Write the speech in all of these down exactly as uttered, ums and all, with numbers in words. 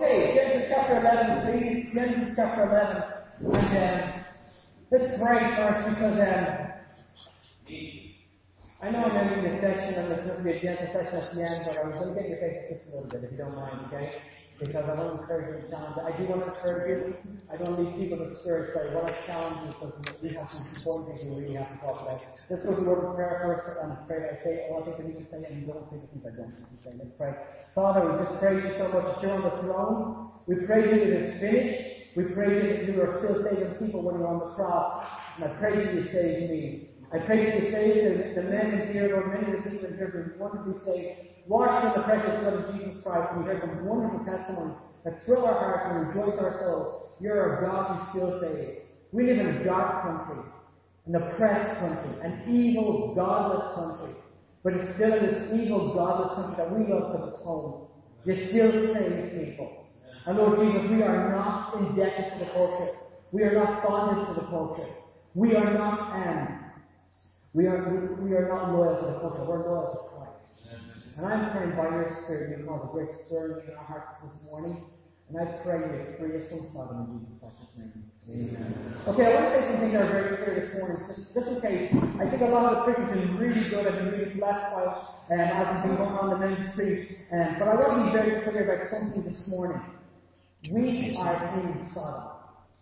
Okay, Genesis chapter eleven, please. Genesis chapter eleven. And um, let's pray first because um, I know I'm ending this section and there's going to be a gentle section at the end, but I'm going to get your faces just a little bit if you don't mind, okay? Because I want to encourage you and challenge you. I do want to encourage you. I don't need people discouraged by what I challenge you because we have some important things we really have to talk about. Let's go to the word of prayer first and pray that I say all I think I need to say and you don't say the things I don't need to say. Let's pray. Father, we just praise you so much that you're on the throne. We praise you that it is finished. We praise you that you are still saving people when you're on the cross. And I praise you you saved me. I pray that you save the, the men in here, Lord, many of the people in here who want to be saved. Washed in the precious blood of Jesus Christ, and we heard some wonderful testimonies that thrill our hearts and rejoice our souls. You're a God who still saves. We live in a dark country, an oppressed country, an evil, godless country. But it's still in this evil, godless country that we love because it's home. You still save people. And Lord Jesus, we are not indebted to the culture. We are not bonded to the culture. We are not um, we are we, we are not loyal to the culture. We're loyal to Christ. And I'm praying by your Spirit, you cause a great stirring in our hearts this morning. And I pray you free us from Sodom in Jesus Christ's name. Amen. Okay, I want to say some things that are very clear this morning, just, just in case. I think a lot of the preachers have been really good. I've been really blessed by it um, as we've been going on the ministry. Um, but I want to be very clear about something this morning. We are in Sodom.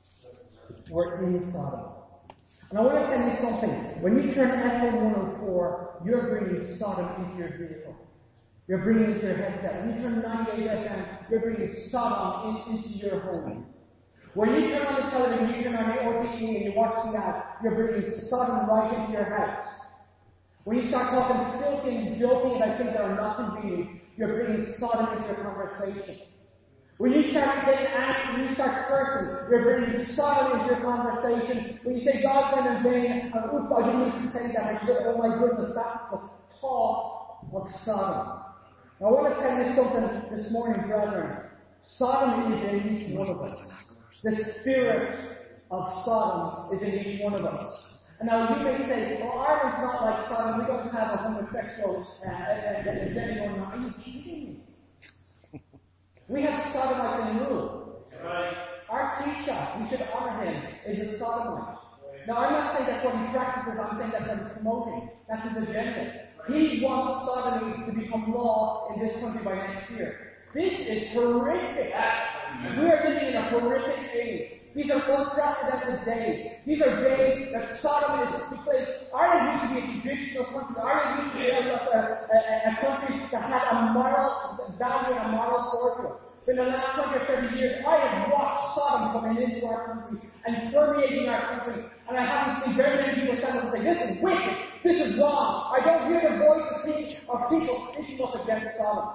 We're in Sodom. And I want to tell you something. When you turn F M one oh four, you're bringing Sodom into your vehicle. You're bringing it into your headset. When you turn ninety-eight F M, you're bringing Sodom in, into your home. When you turn on the television, you turn on the O T T and you watch the ad, you're bringing Sodom right into your house. When you start talking filthy and joking about things that are not convenient, you're bringing Sodom into your conversation. When you start getting angry, when you start cursing, you're bringing Sodom into your conversation. When you say God's name in vain, and oops, I didn't need to say that, I should, oh my goodness, that's the talk of Sodom. Now, I want to tell you something this morning, brethren. Sodom is in each one of us. The spirit of Sodom is in each one of us. And now you may say, well, Ireland's not like Sodom. We don't have a homosexual agenda going on. Are you kidding me? We have Sodomites in rule. Right. Our Taoiseach, we should honor him, is a Sodomite. Now, I'm not saying that's what he practices. I'm saying that's what he's promoting. That's his agenda. He wants sodomy to become law in this country by next year. This is horrific. We are living in a horrific age. These are unprecedented days. These are days that sodomy is because Ireland used to be a traditional country. Ireland used to be a, a, a, a country that had a moral value and a moral fortress. In the last twenty or thirty years, I have watched Sodom coming into our country and permeating our country. And I haven't seen very many people stand up and say, this is wicked, this is wrong. I don't hear the voice of people speaking up against Sodom.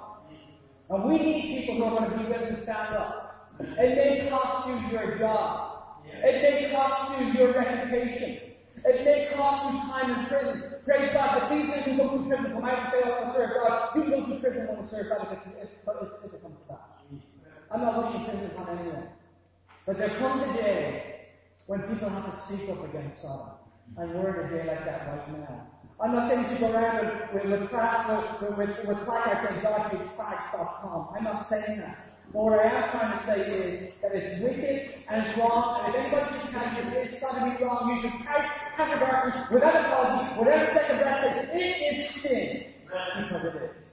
And we need people who are going to be willing to stand up. It may cost you your job. It may cost you your reputation. It may cost you time in prison. Praise God, but these men who go to prison come out and say, I want to serve God. You go to prison and want to serve God if it, if, if it comes to that. I'm not wishing prison on anyone. But there comes a day when people have to speak up against Sodom. And we're in a day like that right now. I'm not saying you should go around with, with, with, with, with, with placards saying God hates fags dot com. I'm not saying that. But what I am trying to say is that it's wicked and it's wrong, and if anybody should tell you it's sodomy wrong, you should categorically, without apology, without a second breath, say, it is sin. Because it is.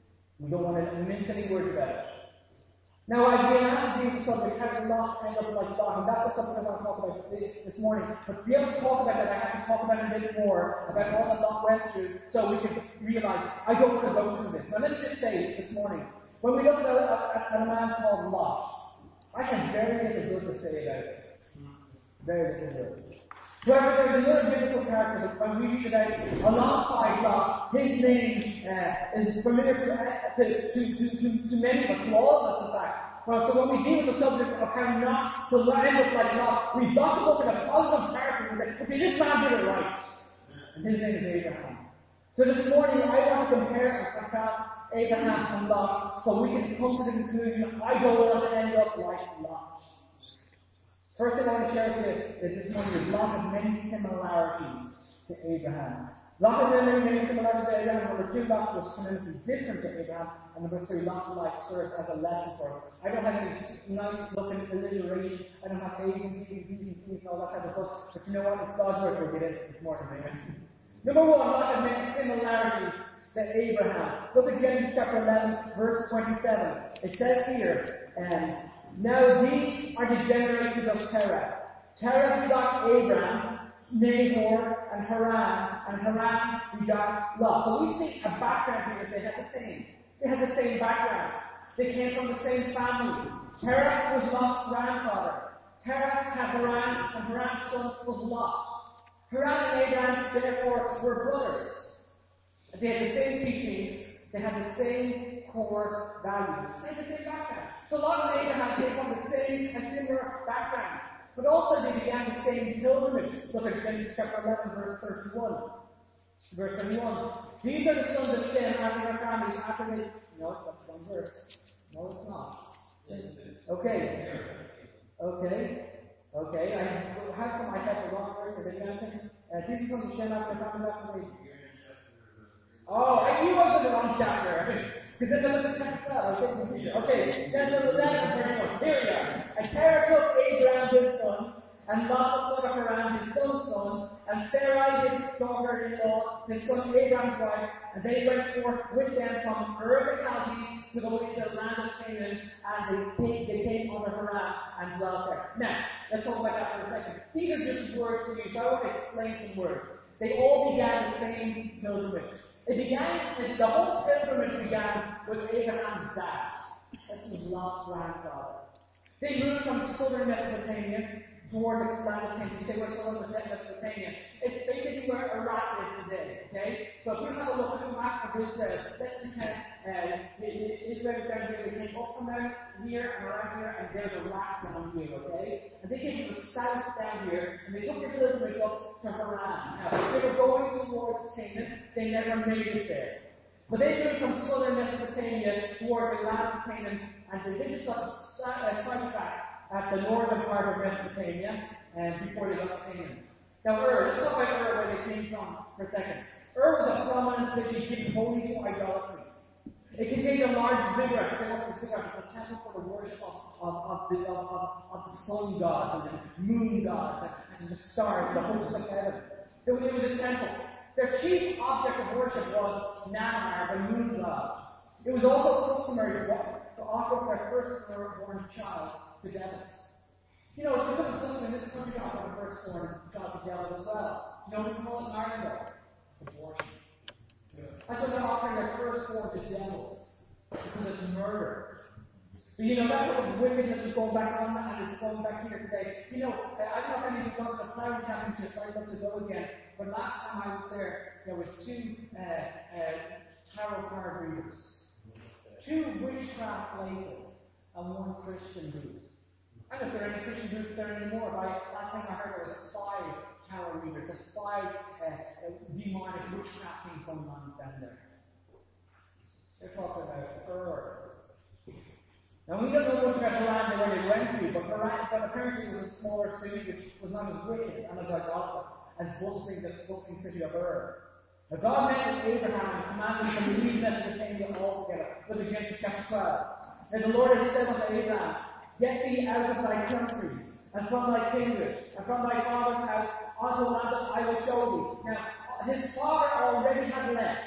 We don't want to mince any words about it. Now, I've been asked to do the subject, how did Lot end up like Lot? And that's the subject I want to talk about this morning. But to be able to talk about that, I have to talk about it a bit more, about all that Lot went through, so we can realize, I don't want to go through this. Now, let me just say this morning, when we look at a, at a man called Lot, I have very little good to say about it. Very little good. However, there's another biblical character that when we read it out alongside Lot, his name uh, is familiar to, uh, to, to, to, to, to many of us, to all of us in fact. Well, so when we deal with the subject of how not to end up like Lot, we've got to look at a positive character and say, okay, this man did it right. And his name is Abraham. So this morning, I want to compare and contrast Abraham and Lot so we can come to the conclusion, I don't want to end up like Lot. First thing I want to share with you this morning is Lot has many similarities to Abraham. Lot and many, many similarities to Abraham. Number two, Lot was tremendously different to Abraham. And number three, Lot's life serves as a lesson for us. I don't have any nice looking alliteration. I don't have A's and B's and B's and C's and all that kind of stuff. But you know what? It's God's word we'll get into this morning, amen. Number one, Lot had many similarities to Abraham. Look at Genesis chapter eleven, verse twenty-seven. It says here, um, now these are the generations of Terah. Terah begot Abraham, Nahor, and Haran, and Haran begot Lot. So we see a background here that they had the same. They had the same background. They came from the same family. Terah was Lot's grandfather. Terah had Haran, and Haran's son was Lot. Haran and Abraham, therefore, were brothers. They had the same teachings. They had the same core values. They had the same background. So Lot and Abraham came from the same and similar background. But also they began the same pilgrimage. Look at Genesis chapter eleven, verse thirty-one. Verse thirty-one. These are the sons of Shem after their families, after they... No, that's one verse. No, it's not. Okay. Okay. Okay. I, how come I had the wrong verse? Did I mention? Uh, these are the sons of Shem after their families, after they... Oh, I knew I was in the wrong chapter. Because then I looked at chapter twelve. I was getting confused. Okay. Genesis eleven, thirty-one. Here we are. And Terah took Abraham his son, and Lot the son of Haran his son's son, and Sarai his daughter-in-law, his son Abraham's wife, and they went forth with them from Ur the Chaldees to go into the land of Canaan, and they came, they came under Haran and dwelt there. Now, let's talk about that for a second. These are just words to use. I want to explain some words. They all began the same pilgrimage. It began, the whole pilgrimage began with Abraham's dad. This was Lot's grandfather. They moved from southern Mesopotamia toward the land of Canaan. You say, where's southern Mesopotamia? It's basically where Iraq is today, okay? So if you have a look at the map of Israel, let's pretend uh, Israel is down here. They came up from down here and around here, and there's Iraq down here, okay? And they came from the south down here, and they took their pilgrimage up to Haran. Now, they were going towards Canaan. They never made it there. But they moved from southern Mesopotamia toward the land of Canaan, and they just got a sidetrack at the northern part of Mesopotamia and before they got to Canaan. Now, Ur, let's talk about Ur, where they came from for a second. Ur was a prominent city given wholly to idolatry. It contained a large ziggurat. Say, what's a ziggurat? It's a temple for the worship of, of, of, the, of, of, of the sun god and the moon god and the stars, the hosts of heaven. It was, it was a temple. Their chief object of worship was Namar, the moon god. It was also customary to offer their firstborn child to devils. You know, it's become a custom in this country to offer their firstborn child to devils as well. You know what we call it in Ireland, though? Abortion. That's what they're offering their firstborn to devils. Because it's murder. But you know, that sort of wickedness is going back on and it's going back here today. You know, I don't know if any of you gone to the plowing championships. I'd love to go again. But last time I was there, there was two uh, uh, tarot card readers. Two witchcraft places and one Christian booth. I don't know if there are any Christian booths there anymore, but I, last time I heard there was five tarot readers. There's five uh, uh, demonic witchcraft things going on down there. They're talking about Ur. Now we don't know much about Haran and where they went to, but Haran, but apparently it was a smaller city which was not as wicked and as idolatrous as bustling this bustling city of Ur. Now God met with Abraham and commanded him to leave Mesopotamia altogether. Look at Genesis chapter twelve. Now the Lord had said unto Abraham, get thee out of thy country, and from thy kindred, and from thy father's house, unto a land that I will show thee. Now, his father already had left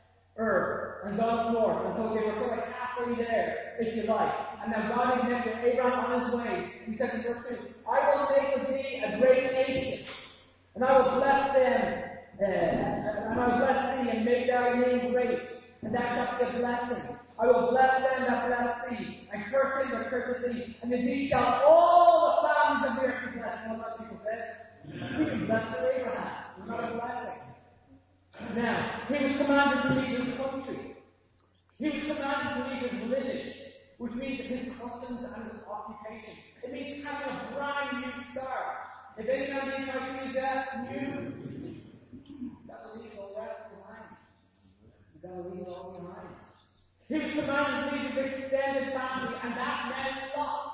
Ur and gone north, and so they were sort of halfway there, if you like. And now God had met with Abraham on his way. He said in verse two, I will make of thee a great nation, and I will bless them, uh, and I will bless thee, and make thy name great, and thou shalt be a blessing. I will bless them that bless thee, and curse him that curseth thee, and in thee shall all the families of the earth be blessed. You know what people said? He was blessed with Abraham. It was not a blessing. Now, he was commanded to leave his country. He was commanded to leave his village, which means that his customs and his occupation. It means having a brand new start. If any man be in Christ, he is that new. You've got to leave all the rest behind. You've got to leave it all behind. He was commanded to leave his extended family, and that meant Lot.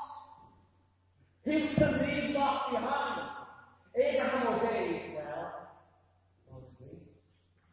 He was to leave Lot behind. Abraham obeyed. Well, we'll see.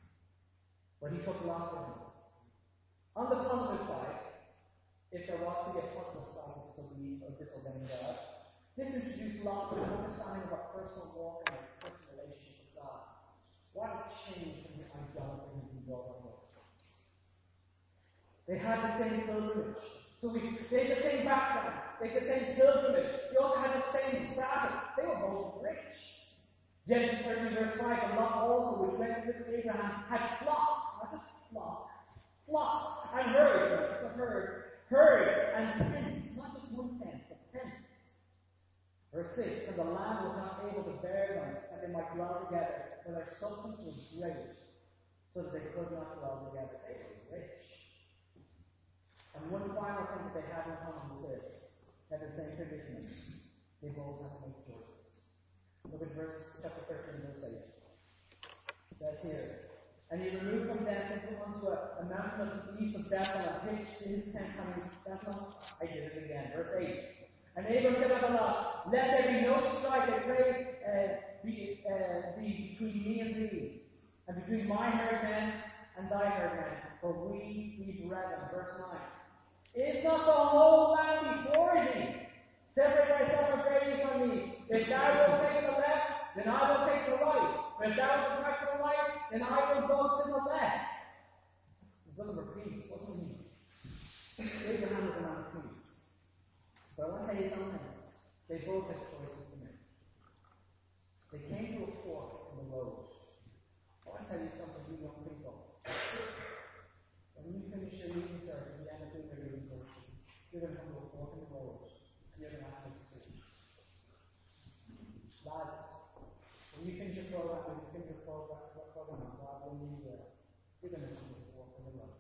Lot with an understanding of our personal walk and our personal relationship with God. What a change from the idolatry that we brought on us. They had the same pilgrimage. So we, they had the same background. They had the same pilgrimage. They also had the same status. They were both rich. Genesis thirteen verse five, and Lot also, which went with Abraham, had flocks, not just flock, flocks, and herds, not just a herd, herds, and tents, not just one tent, but tents. Verse six, and the land was not able to bear them, and they might dwell together, for their substance was great, so that they could not dwell together. They were rich. And one final thing that they had in common was this: they had the same predicament. They both had to make choices. Look at verse chapter thirteen, verse eight. It says here, and he removed from thence unto a, a mountain of the east of Bethel, and pitched his tent on his Bethel. I did it again. Verse eight. And Abram said unto Lot, let there be no strife, I pray, uh, be, uh, be between me and thee, and between my herdmen and thy herdmen, for we be brethren. Verse nine. Is not the whole land before thee? Separate thyself, I pray thee, from me. If thou wilt take the left, then I will take the right. But if thou wilt go to the right, then I will go to the left. He's looking for peace, wasn't he? Abraham was a man of peace. But I want to tell you something. They both had choices to make. They came to a fork in the road. I want to tell you something, you young people. When you finish your evening service, at the end of your evening service, you're going to come to a fork in the road. You're going to have to make decisions. Lads, when you finish your program, when you finish your program, what program on God will lead you, you're going to come to a fork in the road.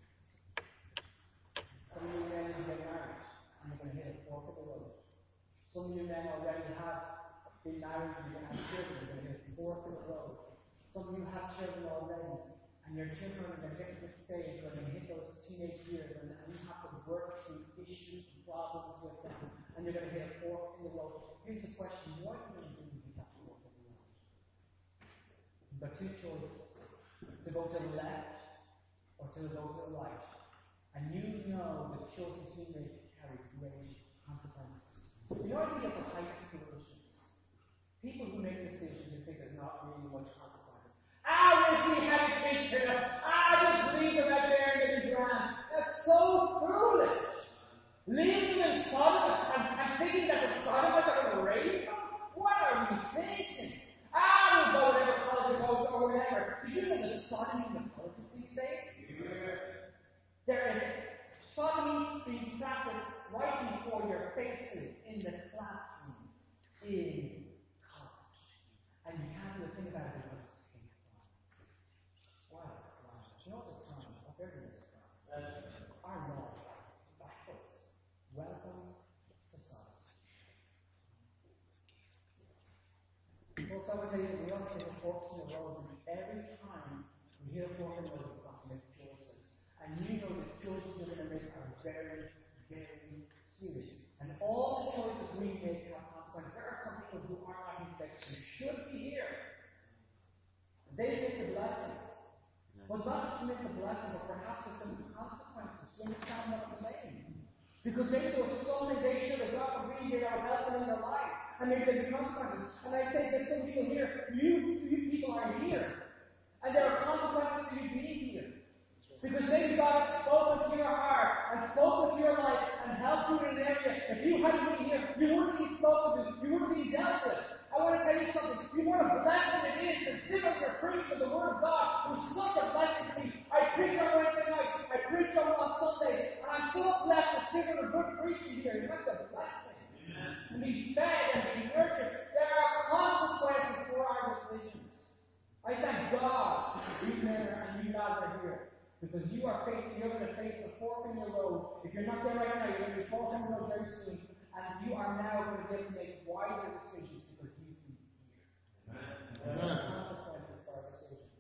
Some of you men will get married, and you're going to hit a fork in the road. Some of you men already have been married, and you're going to have children, you're going to hit a fork in the road. Some of you have children already, and your children are going to get to the stage where they hit those teenage years, and you have to work through issues and problems with them, and you're going to hit a fork in the road. Here's the question: what are you going to do when you hit that fork in the road? You've got two choices: to go to the left or to go to the right. And you know the choices you make carry great consequences. You know what I think at the height of situations? People who make decisions and think there's not really much consequences. I wish we had kids to them. I just leave them out there in the ground. That's so foolish. Leave them in Sodom and, and thinking that the Sodomites are going to raise them? What are we thinking? I will go whatever college it goes or whatever. Did you know the sodomy in the colleges these days? There is sodomy being practiced right before your faces in the classroom in college. And you can't do a thing about it because it's hate crime. What a crime. You know what's a crime? Up everything's a crime. Our law backwards. Welcome to Sodom. Folks, I would tell you that we ought to take a fork in the road, and every time we hear a fork in the road, we've got to make choices. And you know the choices you're going to make are very, very serious. And all the choices we make have consequences. There are some people who are not in fact who should be here. They miss the blessing. Well, not just miss the blessing, but perhaps there's some consequences when you stand up and lane. Because maybe there was something they should have got to read that are helping in their lives. And maybe there'll be consequences. And I say there's some people here, you, you people are here. And there are consequences to you being here. Because maybe God has spoken to your heart and spoken to your life and helped you in an area. If you hadn't been here, you wouldn't be spoken to, you wouldn't be dealt with. I want to tell you something. You what a blessing it is to sit under a preach of the Word of God. It was such a blessing to me. I preach on Wednesday nights, I preach on, on Sundays, and I'm so blessed to sit under good preaching here. It's like a blessing. And be fed and be nurtured. There are consequences for our decisions. I thank God you men and you lads are here. Because you are facing, you're going to face a fork in the road. If you're not there right now, you're going to be fork in the road very soon. And you are now going to get to make wiser decisions because you've been here. There are consequences for our decisions.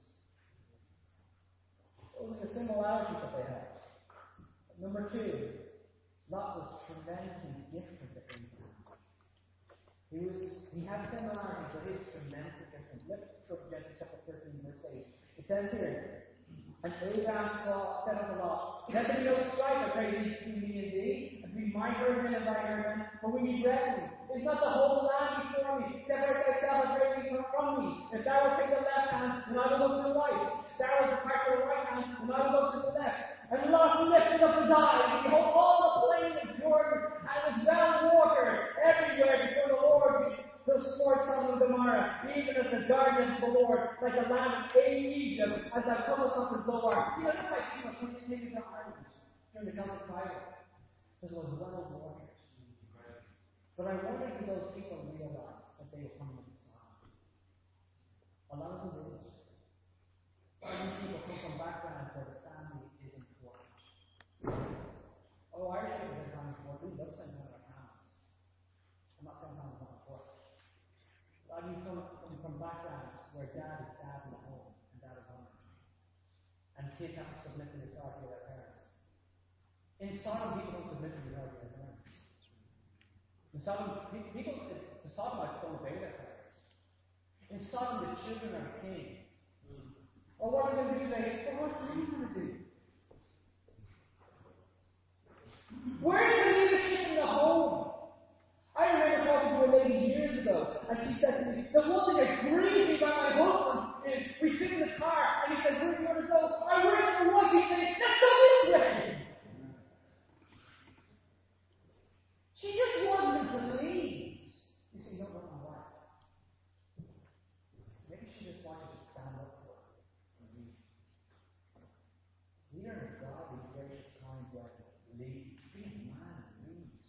Those are the similarities that they have. Number two, Lot was tremendously different to Abraham. He was, he had similarities, but he was tremendously different. Let's go to Genesis chapter thirteen, verse eight. It says here, and Abraham said unto Lot, let there be no strife, I pray thee, between me and thee, and between my herdmen and thy herdmen, for we ye brethren, is not the whole land before me? Separate thyself and break me from, from me. If thou wilt take the left hand, then I will look to the right. If thou wilt depart to the right hand, then I will look to the left. And Lot lifted up his eyes, and behold, all the plain of Jordan, and it was well watered everywhere before the Lord to sport Sodom and Gomorrah, even as the garden of the Lord, like the land of Egypt, as thou comest up to Zoar. You know, that's why people come to take to Ireland during the Celtic Fire, because it was well watered. But I wonder if those people realize that they were coming to Sodom. A lot of them didn't. Many people come from backgrounds where the family is important. Oh, Irish people are kind of important. We love sending out our families. I'm not saying families not important. I mean, come from, from backgrounds where dad is dad in the home and dad is home. And kids have to submit to the authority of their parents. In Sodom, people don't submit to the authority of their parents. In Sodom, people, the Sodomites don't obey their parents. In Sodom, the children are king. Or what are they going to do today? Well, what are you going to do? Where's the leadership in the home? I remember talking to a lady years ago, and she said to me, the one thing that grieves me about my husband is we sit in the car, and he says, where are you going to go? I wish there was. He'd say, let's go this way. She just wanted to leave. You see, you don't know my wife. Maybe she just wanted to stand up for her. Leader of God is gracious, kind, right? Lead. Be a man who leads.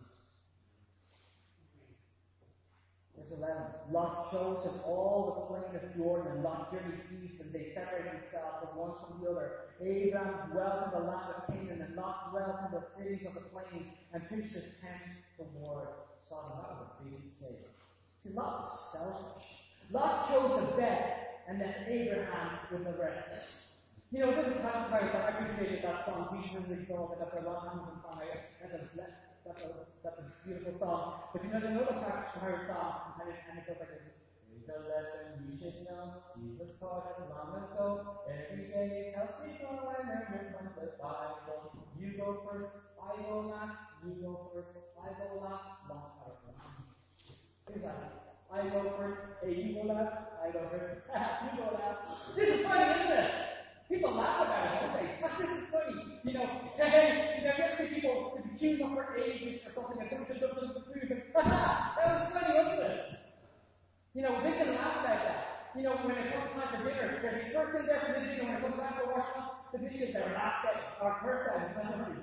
Verse eleven. Lot chose him all the plain of Jordan, and Lot journeyed east, and they separated themselves from one from the other. Abraham dwelt in the land of Canaan, and Lot dwelt in the cities of the plain, and pitched his tent toward Sodom. That was a big mistake. See, Lot was selfish. Lot chose the best, and then Abraham with the rest. You know, this is Pastor Harris. I appreciated that song. He's really cool. That's a long Hamilton song. That's a, that's, a, that's a beautiful song. But you know, there's another Pastor Harris song, and it, and it goes like this. Here's a lesson you should know. Jesus taught it long ago. Every day helps me grow and learn from the Bible. You go first, I go last. You go first, I go last. Long time. Here's that. I go first, hey, you go last. I go first, you go last. This is funny, isn't it? People laugh about it, don't they? This is funny. You know, hey, you know, you ever see people queuing up for ages or something, and someone just up to the food, and ha that was funny, wasn't it? You know, they can laugh about that. You know, when it comes time for dinner, there's first in there for the dinner, when it comes time for washing up the dishes, they're last out, or first out, and then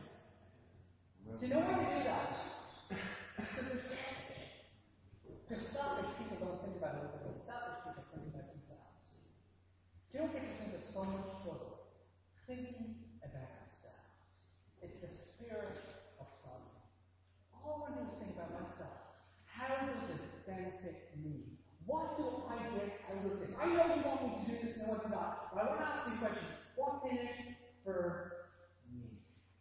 do you know why they do that? Because they're selfish. Because selfish people don't think about it, but selfish people think about themselves. You don't get into so much trouble thinking about ourselves. It's the spirit of Sodom. All I do is think about myself. How does it benefit me? What do I get out of this? I know you want me to do this and what not, but I want to ask you a question. What's in it for me?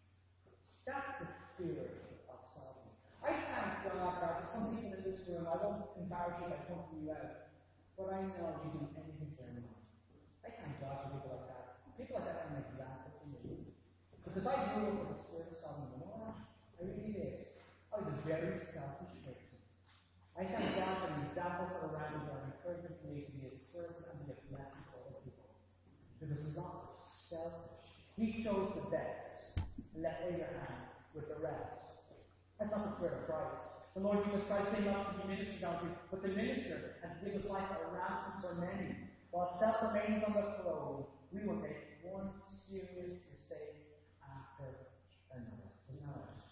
That's the spirit of Sodom. I thank God that there's some people in this room, I won't embarrass you by pointing you out, but I know you do anything for anyone. I thank God for people like that. People like that are an example to me. Because I grew up with the spirit of Sodom and Gomorrah. I really did. I was a very selfish person. I thank God for the examples that are around me that are encouraging for me to be a servant and be a blessing for other people. Because Lot was selfish. He chose the best and left Abraham with the rest. That's not the spirit of Christ. The Lord Jesus Christ came not to be ministered unto, but to minister and to give his life a ransom for many. While self remains on the throne, we will make one serious mistake after another. Isn't that right?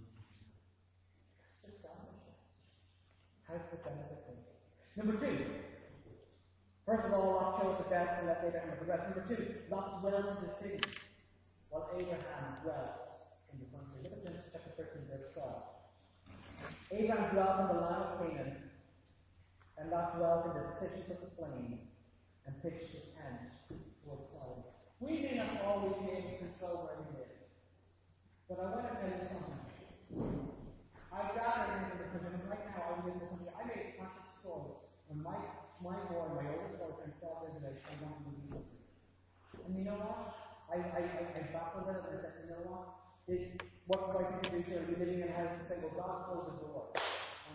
It's just selfishness. How does it benefit me? Number two. First of all, Lot chose the best and left Abraham with the rest. Number two, Lot dwelt in the city, while Abraham dwelt in the country. Look at Genesis chapter thirteen, verse twelve. Abraham dwelt in the land of Canaan, and Lot dwelt in the cities of the plain, and pitched his tent towards Sodom. We may not always be able to control where we live, but I want to tell you something. I'd rather live in the country. Right now, I live in the country. I made a conscious choice when my my boy, my oldest boy, turned twelve years of age. I wanted to leave the country. And you know what? I I I, I battled it and I said, you know what? It, what do I think to do here? Are you living in a house and say, well, God closed the door.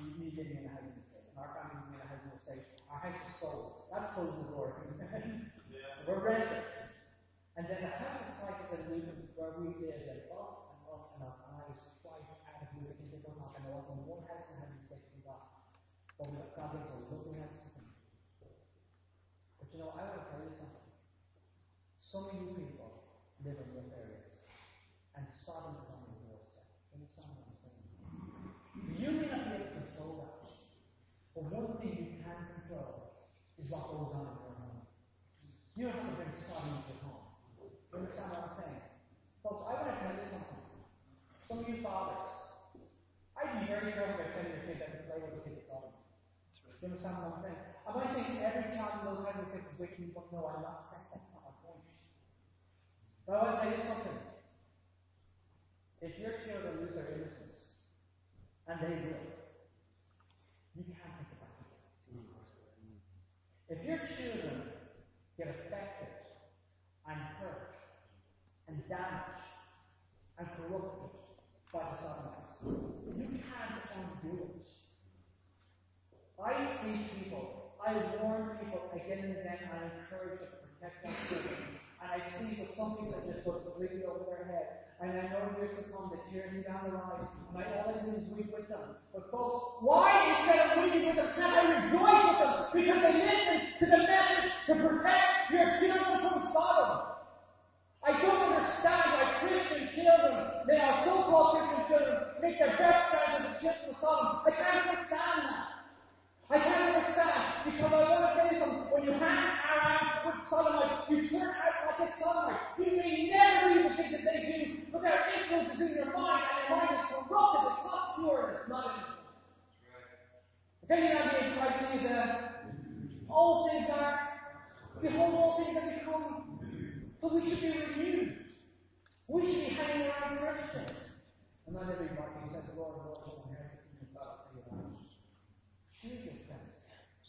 me getting in a housing estate, and our family being in a housing estate, our house was sold. That's closing the door. Yeah. We're renters. And then the house prices that we where we lived went up and up and up, and I was quite adamant that they don't have, and there wasn't one house in a housing estate we got. But we got God gave us a lovely house to come. But you know, I want to tell you something. Some of you people live in rough areas, and Sodom is on your doorstep. Understand what I'm saying? You may not be able to control that, but one thing you can control is what goes on in your home. You don't have to bring Sodom into your home. You understand what I'm saying? Folks, I want to tell you something. Some of you fathers, I'd be very careful about telling your kids that to play with the kids at Sodom. You understand what I'm saying? Am I saying every child in those houses is wicked? But no, I'm not saying that's not my point. But I want to tell you something. If your children lose their innocence, and they will, you can't take it back again. If your children get affected and hurt and damaged and corrupted by the Sodomites, you can't undo it. I see people, I warn people again and again, and I encourage them to protect their children. And I see that some people just go completely over their head. And I know years to come that years down the line, and I all I do is weep with them. But folks, why instead of weeping with them, can't I rejoice with them? Because they listen to the message to protect your children from Sodom. I don't understand why Christian children, they are so-called Christian children, make their best friends with the children of Sodom. I can't understand that. I can't understand, because I want to tell you something. When you hang around with Sodomites, you turn out like a Sodomite. You may never do the things that they do, but their influence is in your mind, and your mind is corrupted. It's not pure, and it's not innocent. If any of you in Christ Jesus, all things are, behold, all things are become. So we should be renewed. We should be hanging around Christians. And not everybody says, Lord, Lord, Lord, inherit the kingdom of God. Choose your friends.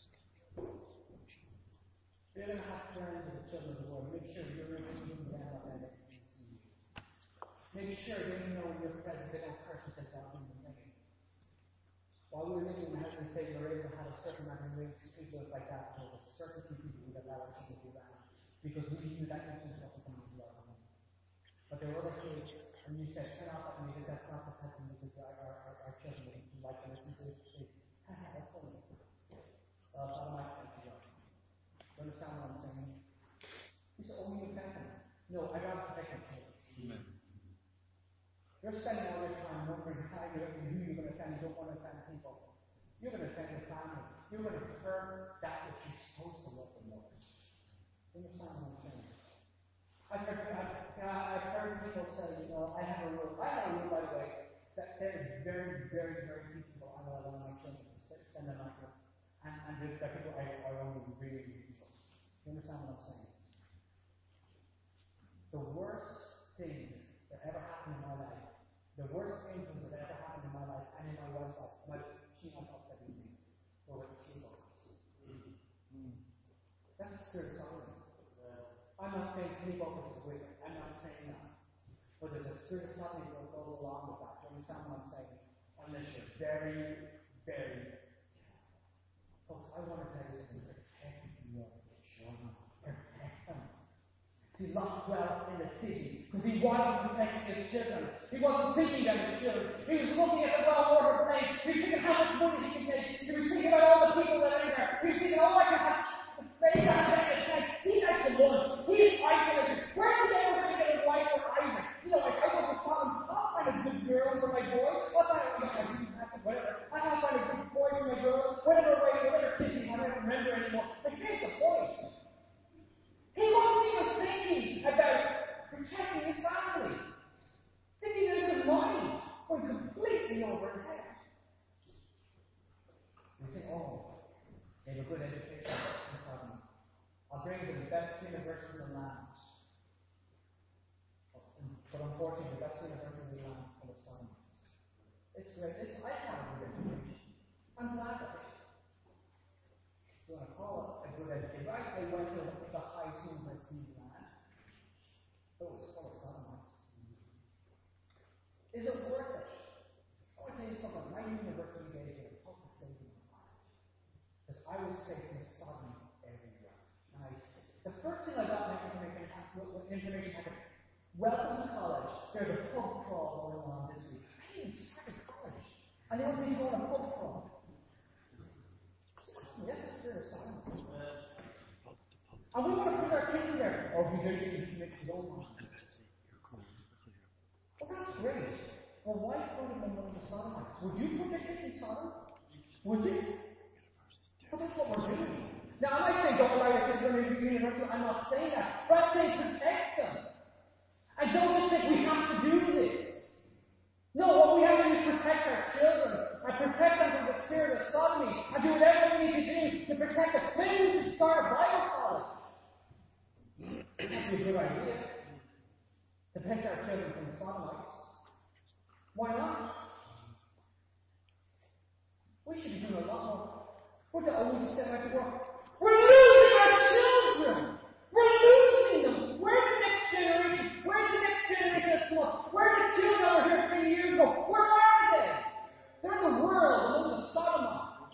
You're going to have friends with the children of the Lord. Make sure you're in them up and make sure they know your presence. They don't curse you down in the name. While we were living in the house and say we were able to have a certain amount of rings, people like that, there were certain people who would allow our children to do that. Because we knew that influence wasn't coming into our home. But there were other kids, and you said, turn off that music, that's not the type of music that our, our, our children like to listen to. They, haha, that's funny. Uh, so I don't like that. You understand what I'm saying? You say, oh, you offend them. No, I gotta protect my children. Amen. You're spending all your time wondering how you're, who you're going to offend. You don't want to offend people. You're going to offend your family. You're going to hurt that which you're supposed to love the most. You understand what I'm saying? I've heard, I've, you know, I've heard people say, you know, I have a rule. I have a rule, by the way, that there is very, very, very few people I will allow my children to spend the night with. And, and there are people I, I only really, really people. You understand what I'm saying? The worst thing that ever happened in my life, the worst influence that ever happened in my life and in my wife's life, my, she not up that easy, were with sleepovers. Mm. That's the spirit of Solomon. I'm not saying sleepovers is wicked. I'm not saying that. But there's a spirit of Solomon that goes along with that. Do you understand what I'm saying? Unless you're very, very folks, I want to tell you something. Protect your children. Protect them. He locked well in the city because he wanted to protect his children. He wasn't thinking about his children. He was looking at the well-ordered place. He was thinking how much money he could make. He was thinking about all the people that are in there. He was thinking, oh, I can have Abraham at night. He likes the lunch. He is isolated. Where is he ever going to get a wife for Isaac? You know, like I go to Sodom. I'll find a good girl for my boys. I'll find a whatever. I'll find a good boy for my girls. Whatever way, whatever kid I don't remember anymore. But here's the point. He wasn't even thinking about protecting his family. Didn't even in his mind. Went completely over his head. You say, oh, they have a good education in Sodom. I'll bring you to the best university in the land. But unfortunately, the best university in the land full of Sodom. It's great. It's, I have a good education. I'm glad of it. You want to call it a good education. Right? They went to the highest university in the land. Oh, it's full of Sodomites. Is it worth it? I want to tell you something. My university days are focused Welcome to college. There's a pub crawl going on this week. I didn't start college. And they want me to go on a pub crawl. Yes, it's spirit of Sodom. And we want to put our kids in there. Oh, he's ready to make his own mind. Well, that's great. Well, why put them in the Sodomites? Would you put your kids in Sodom? Would you? Well, that's what we're doing. Now, I might say don't allow your kids to go to university. I'm not saying that. But I'm saying protect them. And don't just think we have to do this. No, what we have to do is protect our children and protect them from the spirit of sodomy and do whatever we need to do to protect them. Maybe we should start a Bible college. That'd be a good idea. To protect our children from the sodomites. Why not? We should be doing a lot more. We're to always set out to work. We're losing our children! We're losing them! Where's the next generation? Where's the next generation that's come up? Where are the children that were here ten years ago? Where are they? They're in the world, among the sodomites.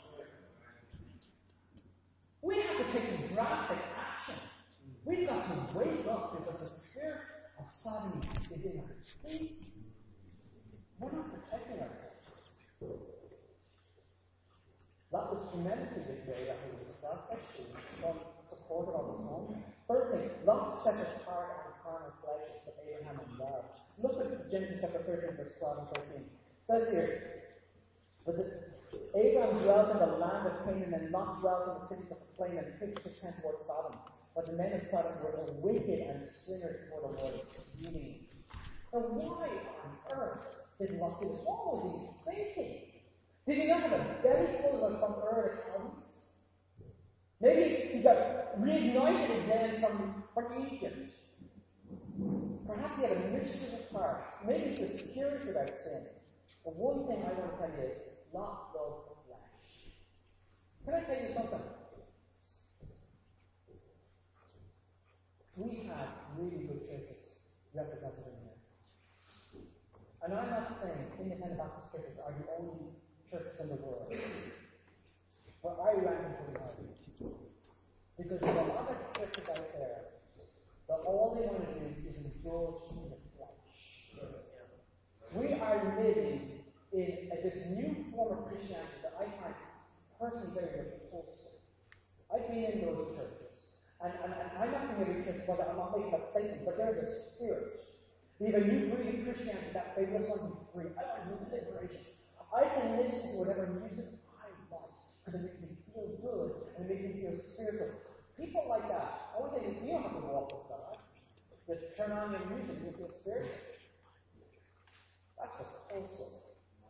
We have to take some drastic action. We've got to wake up because the spirit of sodomy is in our street. We're not protecting ourselves. That was tremendously good way that we was selfish and supported on its own. Thirdly, Lot set his heart on carnal pleasures that Abraham had loved. Look at Genesis chapter thirteen, verse twelve and thirteen. It says here, but Abraham dwelt in the land of Canaan, and Lot dwelt in the cities of the plain, and pitched his tent towards Sodom. But the men of Sodom were wicked and sinners before the Lord, exceedingly. Now, why on earth did Lot do this? What was he thinking? Did he not have a belly full of from Ur the Chaldees? Maybe he got reignited again from, from Egypt. Perhaps he had a mischievous heart. Maybe he was curious about sin. But one thing I want to tell you is, Lot loved the flesh. Can I tell you something? We have really good churches represented in here. And I'm not saying independent Baptist churches are the only churches in the world. But I rank pretty high. Because there's a lot of churches out there that all they want to do is indulge in the flesh. We are living in a, this new form of Christianity that I find personally very repulsive. I've been in those churches. And, and, and I'm not saying every church, but I'm not making that statement, but there's a spirit. We have a new breed of Christianity that they just want to be free. I want liberation. I can listen to whatever music I want because it makes me feel good and it makes me feel spiritual. People like that, I want to say, you don't have to walk with God. Just turn on your music and you feel spiritual. That's repulsive.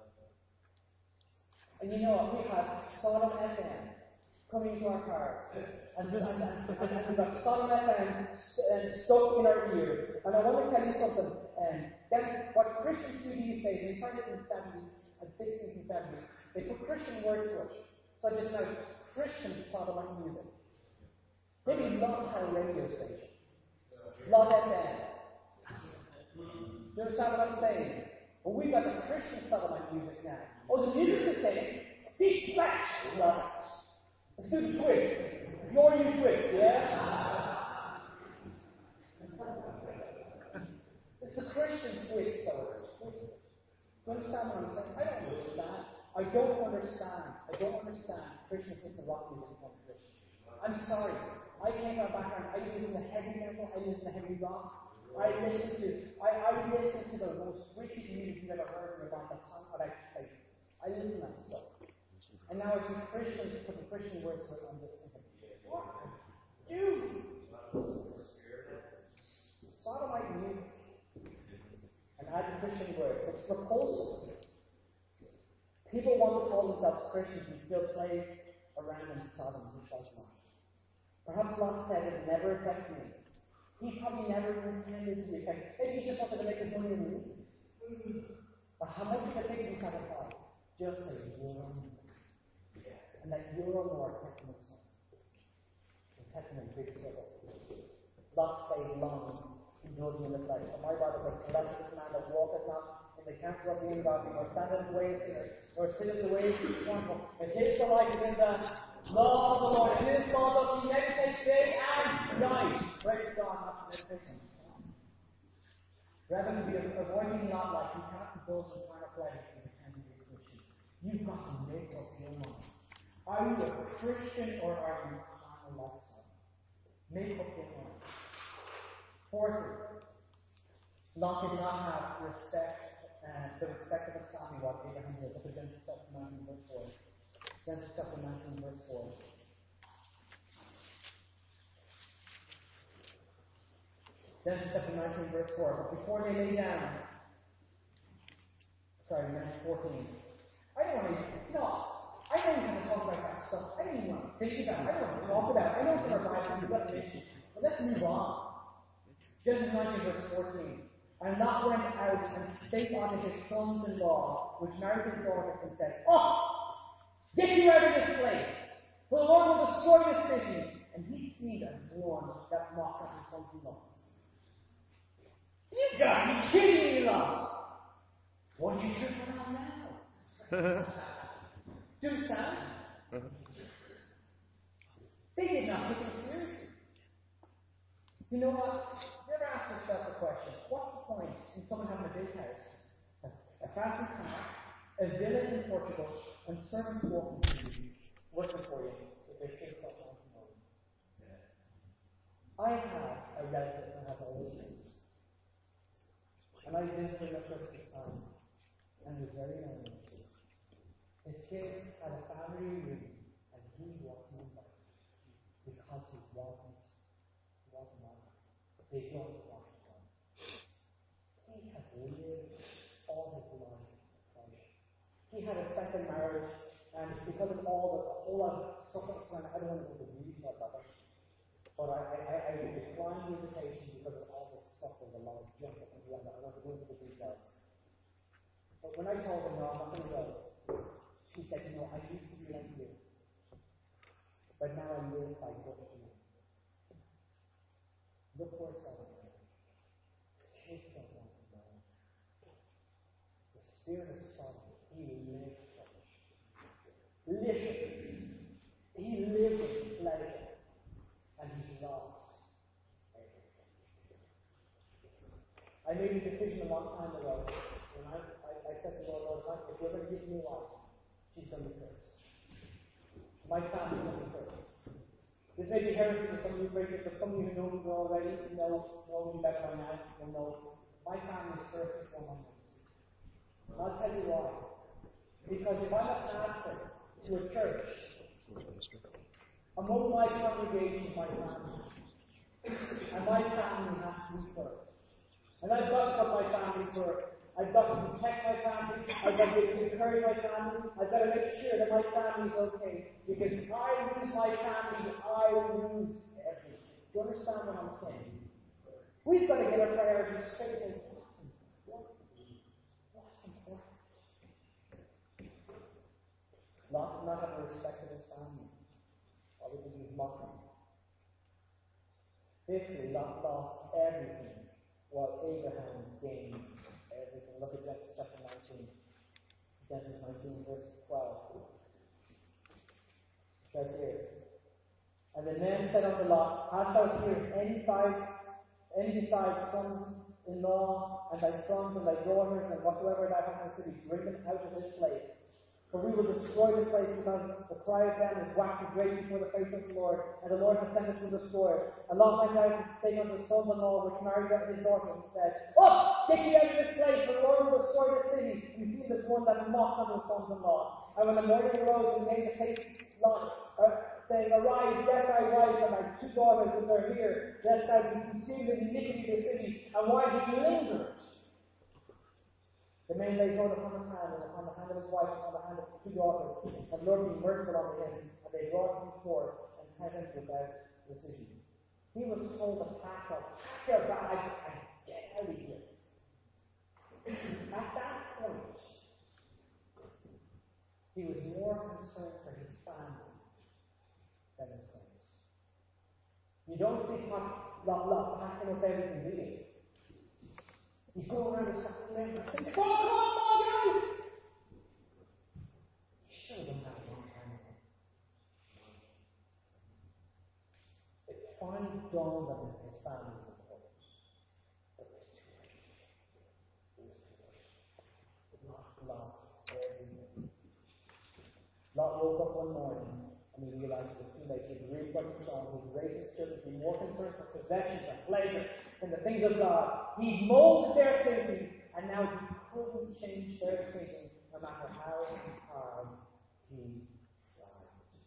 And you know what? We have Sodom F M coming into our cars. And, and, and, and we've got Sodom F M st- stuck in our ears. And I want to tell you something. Um, then what Christians do these days, they started in the seventies and sixties and seventies, they put Christian words to it. So just now, Christian Sodomite music. Maybe Lot had a radio station. Lot F M. Do you understand what I'm saying? Well, we've got the Christian Sodomite music now. Oh, the music's the same. Speak flash, lovers. Let's do the twist. You're you twist, yeah? It's the Christian twist, though. It's twisted. Do you understand what I'm saying? I don't understand. I don't understand. I don't understand Christians listen to rock music from Christian. I'm sorry. I came from a background. I listen to heavy metal. I listen to heavy rock. I listen to I, I listen to the most wicked music you've ever heard in your life. That song about faith. I listen to that stuff. And now I see Christians putting Christian words to it. I'm just thinking, what are you? Sodomite music. And add Christian words. It's repulsive. People want to call themselves Christians and still play around in Sodom and Gomorrah. Perhaps Lot said it never affected me. He probably never intended to be affected. Maybe he just wanted to make his money in the movies. But how much did it take to be satisfied? Just a euro more. And that euro more kept him in sun. It kept him in big trouble. Lot stayed long, indulging in the flesh. But my Bible says, blessed is the man that walketh not in the counsel of the ungodly, nor standeth in the way of sinners, nor sitteth in the way of the scornful. But his delight is in the law of the Lord, and in his law doth he meditate day and night. Praise God, not to meditation. Rather than be avoiding not like you cannot indulge in carnal pleasures and pretend to be a Christian. You've got to make up your mind. Are you a Christian or are you carnal lifestyle? Make up your mind. Fourthly, Lot did not have respect, uh, the respect of his family what Abraham did. Look at Genesis chapter nineteen, verse four. Genesis chapter nineteen, verse four. Genesis chapter nineteen, verse four. But before they lay down, sorry, verse fourteen. I don't want to, you know, I don't even want to talk about that stuff. I don't even want to think about it. I don't want to talk about it. I know it's in our Bible, we've got to mention it. But let's move on. Genesis nineteen, verse fourteen. And Lot went out and spake unto his sons-in-law, which married his daughters, and said, Oh, get you out of this place, for the Lord will destroy this city. And he seed as one that mocked at his sons-in-law. You got to be kidding me, Lot. What are you tripping on now? Do you understand? They did not take him seriously. You know what? You ever ask yourself the question, what's the point in someone having a big house, a, a fancy car, a villa in Portugal, and servants walking to you, working for you, if they kids up on the morning? I have a relative that has all these things. And I visited him at Christmas time, and he was very lonely. His kids had a family reunion, and he wasn't invited because he wasn't, he wasn't married. They don't want to come. He has lived all his life in pleasure. He had a second marriage, and because of all the a whole lot of stuff that's going on, I don't want to go into detail about it, but I, I, I declined the invitation because of all this stuff. There's a lot of junk and beyond that. I want to go into the details. But when I told him, no, I'm not going to go, he said, you know, I used to be like you, but now I live by what you do. Look where it's going. Kids don't want to know. The Spirit of Solomon, he lived flesh. Literally. He lived with pleasure. And he lost everything. I made a decision a long time ago. When I, I, I said to the Lord, Lord, if you're going to give me a wife, she's going to be first. My family's going to be first. This may be heresy to some of you breakers, but some of you who know me already know, know me better than I will know. My family is first and foremost. And I'll tell you why. Because if I'm a pastor to a church, among my congregation is my family. And my family has to be first. And I've got to put my family first. I've got to protect my family. I've got to encourage my family. I've got to make sure that my family is okay. Because if I lose my family, I lose everything. Do you understand what I'm saying? We've got to get our priorities straight. And what's important? What's important? Lot did not have a respect of his family. Or because he was mocking. Fifthly, Lot lost everything, while Abraham gained everything. Look at Genesis chapter nineteen. Genesis nineteen, verse twelve. It says here, and the men said unto Lot, Hast thou here any sides, any besides sons-in-law, and thy sons and thy daughters, and whatsoever thou hast in the city, bring them out of this place. For we will destroy this place, because the cry of them is waxing great before the face of the Lord, and the Lord has sent us to destroy it. And Lot went out and spake unto his sons-in-law, which married his daughters, and said, Up, get ye out of this place, for the Lord will destroy the city. And he seemed as one that mocked unto his sons-in-law. And when the morning arose, he made the face Lot, uh, saying, Arise, get thy wife and thy two daughters which are here, lest thou be consumed in iniquity of the city. And while he lingered, the man laid hold upon his hand, and upon the hand of his wife, and upon the hand of his two daughters, and the Lord be merciful unto him, and they brought him forth, and sent him without decision. He was told to pack up, pack your bag, and get out of here. At that point, he was more concerned for his family than his sons. You don't see Lot, Lot packing up everything, do you? He's going around the second man and saying, Come on, come on, come on, get out! He should have done that a long time ago. It finally dawned on him his family was important. But it was too late. woke up one morning and he realized it was too late. He'd rewrite the song, he'd raise his children, he'd be more concerned for possessions and pleasure than the things of God. He'd molded their thinking, and now he couldn't change their thinking no matter how hard he tried.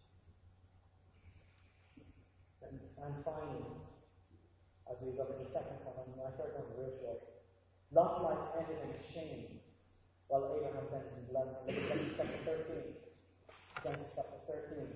And, and finally, as we look at the second one, and my third one real short, Lot's life ended in shame, while Abraham ended in blessing. Look at Genesis chapter thirteen. Genesis chapter thirteen.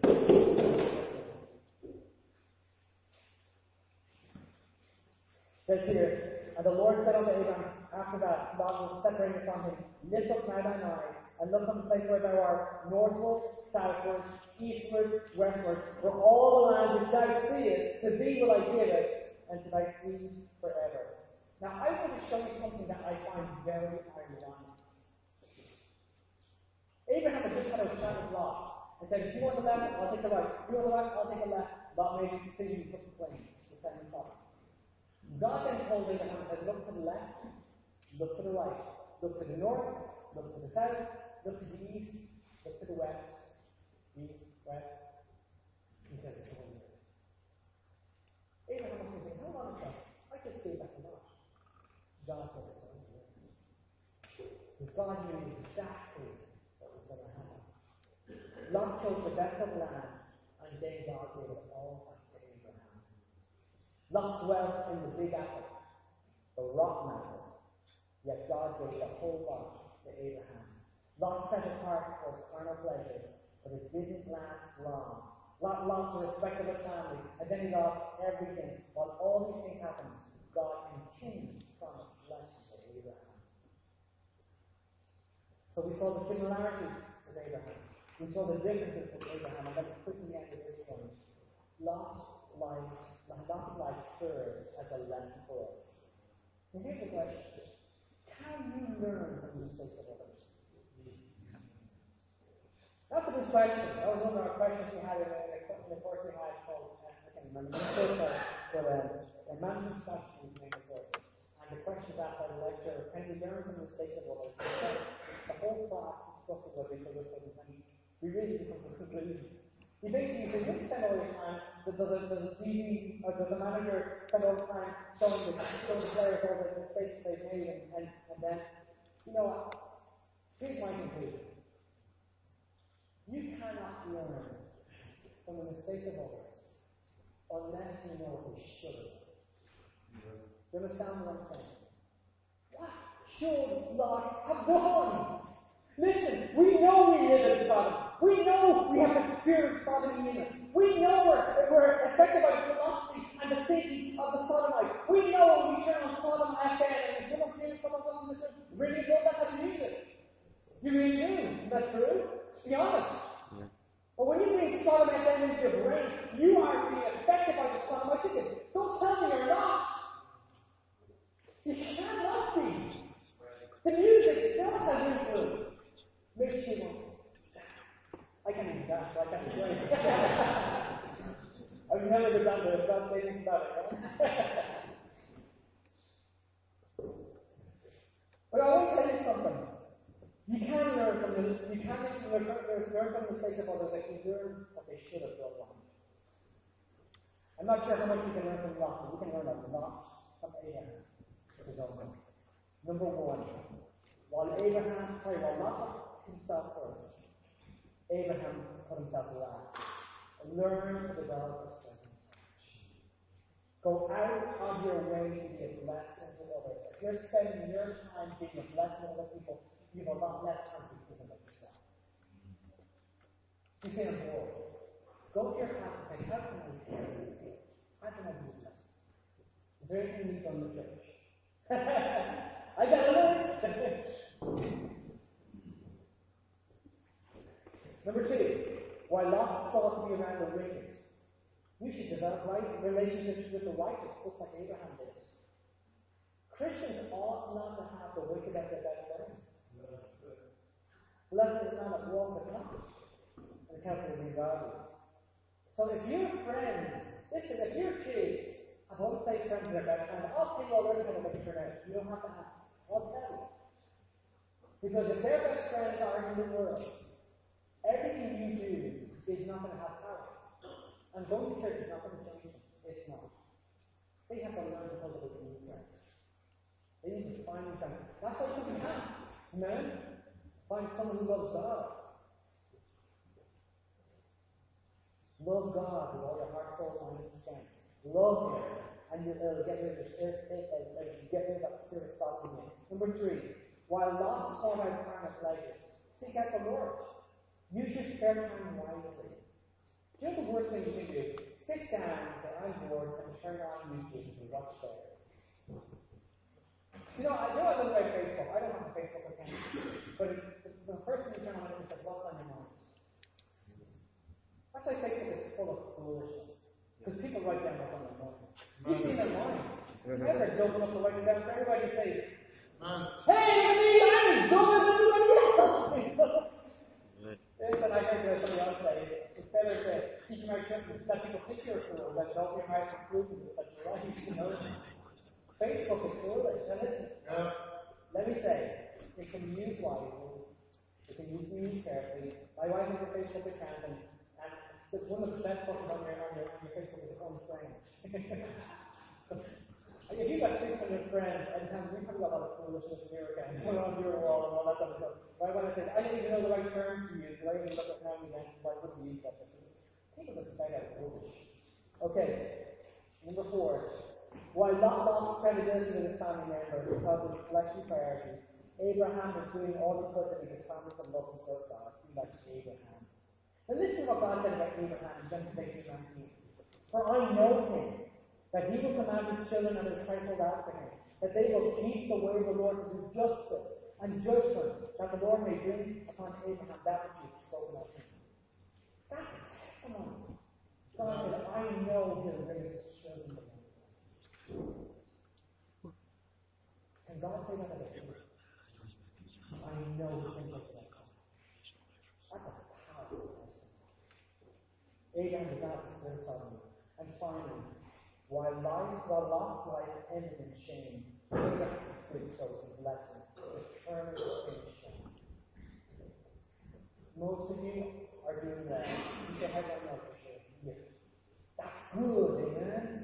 It says here, and the Lord said unto Abraham, after that Lot was separated from him, lift up now thine eyes, and look on the place where thou art, northward, southward, eastward, westward, for all the land which thou seest, to thee will I give it, and to thy seed forever. Now, I want to show you something that I find very ironic. Abraham had just had a chat with Lot and said, if you want the left, I'll take the right. If you want the right, I'll take the left. Lot made his decision to put the plane, the same top. God then told Abraham, said, look to the left, look to the right, look to the north, look to the south, look to the east, look to the west, east, west. He said, it's all yours. Abraham was thinking, hold on a second, I just gave that to Lot. God said it's all yours. Because God knew exactly what was going to happen. Lot chose the best of land, and then God gave it all back to Abraham. Lot dwelt in the Big Apple, the rotten apple, yet God gave the whole lot to Abraham. Lot set his heart for carnal pleasures, but it didn't last long. Lot lost the respect of his family, and then he lost everything. While all these things happened, God continued to promise blessing to Abraham. So we saw the similarities with Abraham. We saw the differences with Abraham, and let me quickly end with this one. Lot's life, Lot's life serves as a lesson for us. And here's the question. Can you learn from the mistakes of others? That's a good question. That was one of our questions we had in the, in the course we had called, uh, I can't remember the course, but uh, a management strategy was named the course. And the question was asked by the lecturer, can you learn from the mistakes of others? And the whole class discussed it with each other, and we really come to a conclusion. He basically said, you spend all your time, does a, does a T V, or does a manager spend all the time showing the, showing the players all the mistakes they've made, and, and, and then, you know what, here's my conclusion. You cannot learn from the mistakes of others unless you know what they should have. Do you understand what I'm saying? What should Lot have done? Listen, we know we live in Sodom. We know we have the spirit of Sodom in us. We know we're, we're affected by the philosophy and the thinking of the Sodomites. We know when we turn on Sodom F M and when someone feels someone doesn't listen, really know that's how to use it. You really do. Isn't that true? Let's be honest. Yeah. But when you bring Sodom F M into your brain, you are being affected by the Sodomite thinking. Don't tell me you're not. You cannot be. The music itself has influence. Makes you want. I can't even dance, so I can't explain it. I've never been done to God say anything about it, right? But I want to tell you something. You can learn from the you can learn, learn from the mistakes of others that you learn what they should have done wrong. I'm not sure how much you can learn from Lot, but you can learn a lot from Abraham with his own life. Number one, while Abraham, sorry, while Lot put himself first, Abraham put himself last. Learn to develop a second touch. Go out of your way to be a blessing to others. If you're spending your time being a blessing to other people, you have a lot less time to think about yourself. You say, I'm bored. Go to your house and say, how can I do this? How can I do this? Is there anything you need from the church? I got a list. Number two, while Lot sought to be around the wicked, you should develop right relationships with the righteous, just like Abraham did. Christians ought not to have the wicked as their best friends. Blessed is the man that walks the counsel, and the counsel is godly. So if your friends, listen, if your kids have one say friends are their best friend, I'll tell you already how to make it turn out. You don't have to ask. I'll tell you. Because if their best friends are in the world, everything you do not going to have power. And going to church is not going to change them. It's not. They have to learn to cultivate new friends. They need to find new friends. That's what you can have. Amen? Find someone who loves God. Love God with all your heart, soul, mind, and strength. Love Him. And you will get rid of the spirit, uh, uh, get rid of that spirit stopping you. Number three, while Lot sought out carnal pleasures, seek out the Lord. Use your spare time wisely. Do you know the worst thing you can do? Sit down and say, I'm bored, and turn on YouTube and watch there. You know, I know I look at Facebook. I don't have a Facebook account. But it, the, the first thing you turn on is like, what's on your mind? That's why Facebook is full of foolishness. Because people write down what's on their mind. You see their mind. Never dumb enough to write it down. So everybody says, hey, look at me, I'm as dumb as everybody else. Yes, and I heard uh, somebody else say, it's better to keep your mouth shut and let people think you're a fool than to open your mouth and prove that you're right. You know? Facebook is foolish. Now listen, yeah. Let me say, it can be used wisely, it can be used carefully. My wife has a Facebook account, and, and the, one of the best buttons on your, on your, on your Facebook is unfriends. If you've got six hundred friends, and you probably got a lot of foolishness in your account, on your wall and all that kind of stuff. Right when I said, I didn't even know the right terms to use, so I didn't look at how many names, so I wouldn't use that. People just say that rubbish. Okay, number four. While Lot lost credibility with his family members because of his fleshly priorities, Abraham was doing all he could to make his family to love and serve God. Be like Abraham. Now listen to what God said about Abraham in Genesis eighteen nineteen. For I know him, that he will command his children and his household after him, that they will keep the way of the Lord to do justice and judgment, that the Lord may bring upon Abraham that which he has spoken of him. That's a testimony. God said, I know he'll raise his children to him. Can God say that about you? I know he can make that come. That's a powerful testimony. Abraham did not despair suddenly. And finally, while life, while Lot's life ended in shame, Abraham did so in blessing, determined to finish strong. Most of you are doing well. You say, I don't know for sure. Yes. That's good, amen?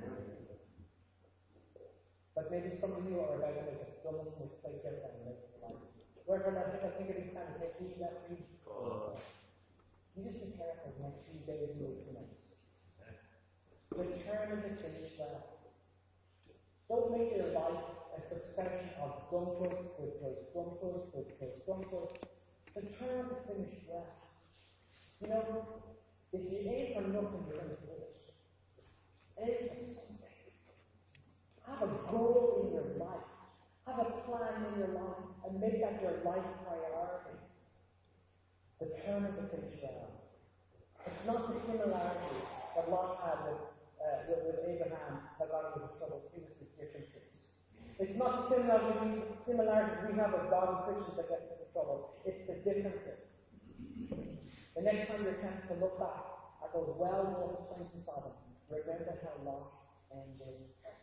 But maybe some of you are about to make the dumbest mistake ever in your life. Wherefore, I think I think of these times, take heed that for you. You just be careful the next few days and weeks and months. Determined to finish well. Don't make your life a succession of dumpers with those dumpers with those dumpers. Determined to finish well. You know, if you aim for nothing, you're going to finish. Aim for something. Have a goal in your life. Have a plan in your life and make that your life priority. Determined to finish well. It's not the similarity that Lot had with Uh, with, with Abraham that got into trouble. It was the differences. It's not the similarity, similarities we have with God and Christians that gets us into trouble. It's the differences. The next time you attempt to look back at those well-known saints of Sodom, remember how Lot ended.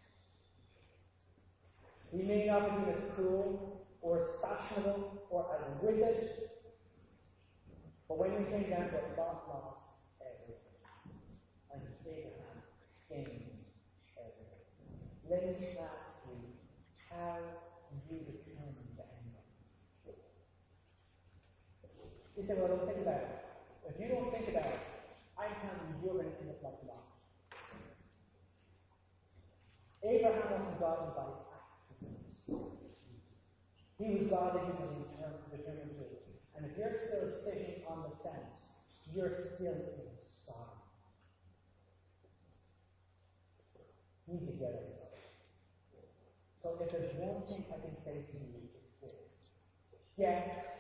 He may not have been as cruel or as fashionable or as wicked, but when we came down to it, Lot lost everything. And Abraham gained everything. Let me ask you, how do you determine the end? You say, well, don't think about it. If you don't think about it, I can't you're going to end up like Lot. Abraham wasn't godly by accident. He was godly because he was determined to. And if you're still sitting on the fence, you're still in Sodom. You need to get it. So if there's one thing I can say to you, it's this. Get